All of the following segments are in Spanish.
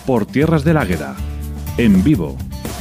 por Tierras del Águeda, en vivo.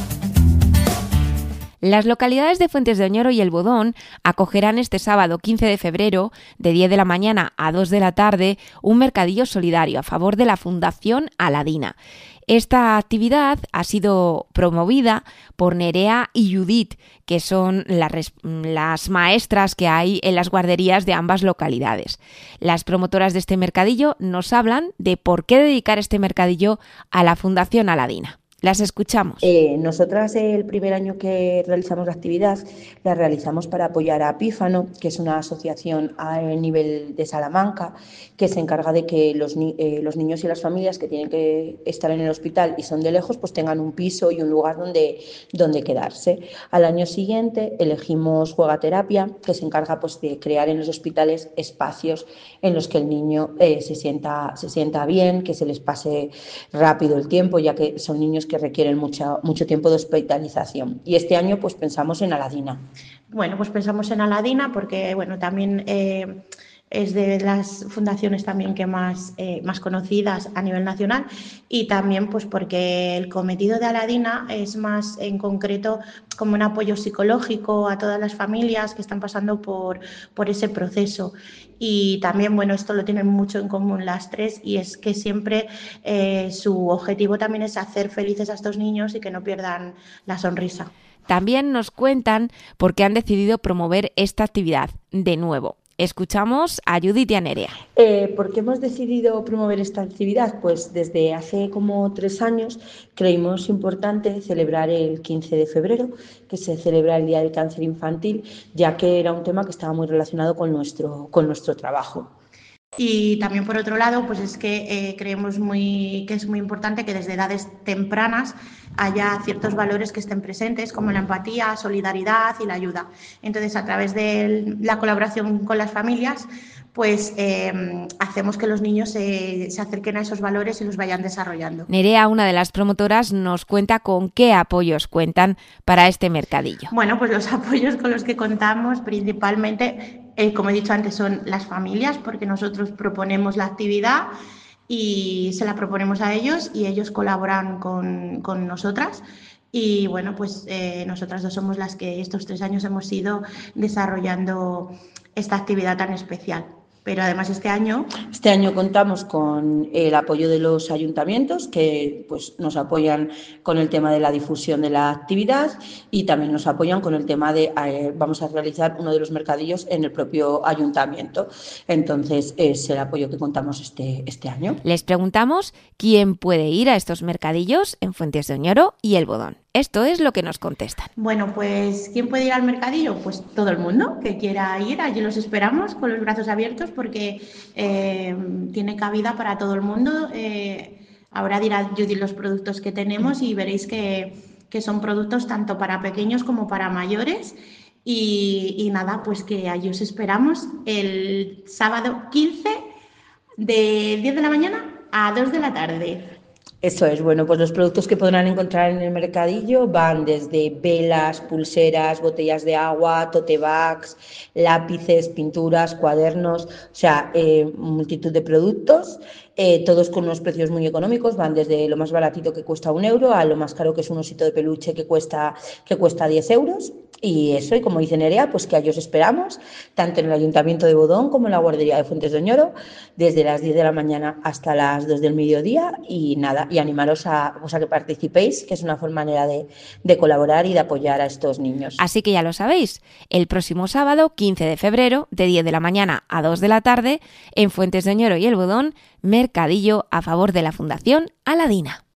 Las localidades de Fuentes de Oñoro y El Bodón acogerán este sábado 15 de febrero, de 10 de la mañana a 2 de la tarde, un mercadillo solidario a favor de la Fundación Aladina. Esta actividad ha sido promovida por Nerea y Judith, que son las maestras que hay en las guarderías de ambas localidades. Las promotoras de este mercadillo nos hablan de por qué dedicar este mercadillo a la Fundación Aladina. Las escuchamos. Nosotras el primer año que realizamos la actividad la realizamos para apoyar a Pífano, que es una asociación a nivel de Salamanca que se encarga de que los niños y las familias que tienen que estar en el hospital y son de lejos pues tengan un piso y un lugar donde quedarse. Al año siguiente elegimos Juegaterapia, que se encarga pues de crear en los hospitales espacios en los que el niño se sienta bien, que se les pase rápido el tiempo, ya que son niños que requieren mucho tiempo de hospitalización. Y este año pues pensamos en Aladina. Bueno, pues pensamos en Aladina porque también es de las fundaciones también que más conocidas a nivel nacional, y también pues porque el cometido de Aladina es más en concreto como un apoyo psicológico a todas las familias que están pasando por ese proceso. Y también, esto lo tienen mucho en común las tres, y es que siempre su objetivo también es hacer felices a estos niños y que no pierdan la sonrisa. También nos cuentan por qué han decidido promover esta actividad de nuevo. Escuchamos a Judith y a Nerea. ¿Por qué hemos decidido promover esta actividad? Pues desde hace como 3 años creímos importante celebrar el 15 de febrero, que se celebra el Día del Cáncer Infantil, ya que era un tema que estaba muy relacionado con nuestro trabajo. Y también, por otro lado, pues es que creemos que es muy importante que desde edades tempranas haya ciertos valores que estén presentes, como la empatía, solidaridad y la ayuda. Entonces, a través de la colaboración con las familias, pues hacemos que los niños se acerquen a esos valores y los vayan desarrollando. Nerea, una de las promotoras, nos cuenta con qué apoyos cuentan para este mercadillo. Bueno, pues los apoyos con los que contamos principalmente, como he dicho antes, son las familias, porque nosotros proponemos la actividad y se la proponemos a ellos y ellos colaboran con nosotras. Y pues nosotras dos somos las que estos 3 años hemos ido desarrollando esta actividad tan especial. Pero además este año contamos con el apoyo de los ayuntamientos, que pues nos apoyan con el tema de la difusión de la actividad, y también nos apoyan con el tema de vamos a realizar uno de los mercadillos en el propio ayuntamiento. Entonces es el apoyo que contamos este año. Les preguntamos quién puede ir a estos mercadillos en Fuentes de Oñoro y El Bodón. Esto es lo que nos contestan. Bueno, pues ¿quién puede ir al mercadillo? Pues todo el mundo que quiera ir. Allí los esperamos con los brazos abiertos porque tiene cabida para todo el mundo. Ahora dirá Judy los productos que tenemos y veréis que son productos tanto para pequeños como para mayores. Y nada, pues que allí os esperamos el sábado 15 de 10 de la mañana a 2 de la tarde. Eso es, pues los productos que podrán encontrar en el mercadillo van desde velas, pulseras, botellas de agua, tote bags, lápices, pinturas, cuadernos, multitud de productos, todos con unos precios muy económicos, van desde lo más baratito que cuesta 1 euro a lo más caro que es un osito de peluche que cuesta 10 euros. Y eso, y como dice Nerea, pues que allí os esperamos, tanto en el Ayuntamiento de Bodón como en la guardería de Fuentes de Oñoro, desde las 10 de la mañana hasta las 2 del mediodía, y nada, y animaros a que participéis, que es una manera de colaborar y de apoyar a estos niños. Así que ya lo sabéis, el próximo sábado, 15 de febrero, de 10 de la mañana a 2 de la tarde, en Fuentes de Oñoro y El Bodón, mercadillo a favor de la Fundación Aladina.